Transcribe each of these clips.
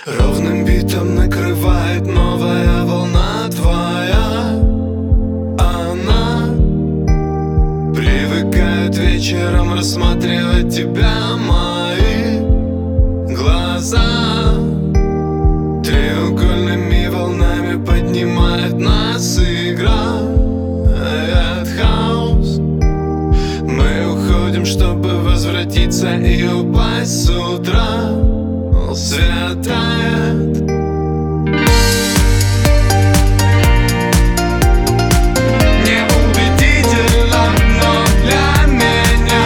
Ровным битом накрывает новая волна твоя. Она привыкает вечером рассматривать тебя, мои глаза. Треугольными волнами поднимает нас игра хаус. Мы уходим, чтобы возвратиться и упасть с утра. Светает. Неубедительно, но для меня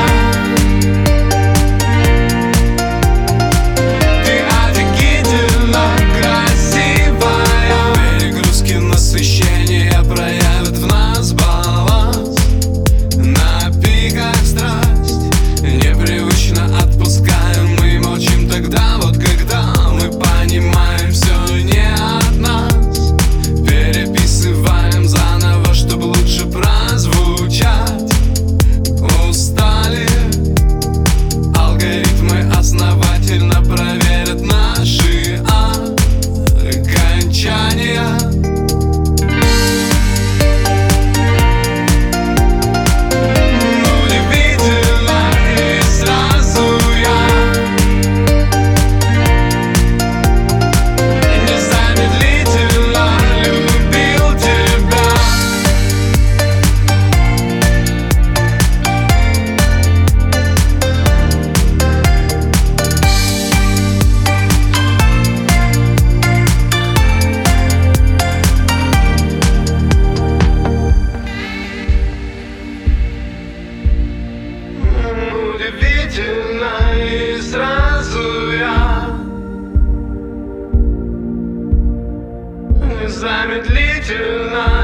ты офигительно красивая. Перегрузки насыщения проявят в нас баланс. На пиках страсть непривычно отпускаем. Мы молчим тогда, вот когда мы понимаем, все не от нас. Переписываем заново, чтоб лучше прозвучать. Устали. Алгоритмы основательно проверят наши окончания. Удивительно, и сразу я незамедлительно любил тебя. Удивительно, и сразу я незамедлительно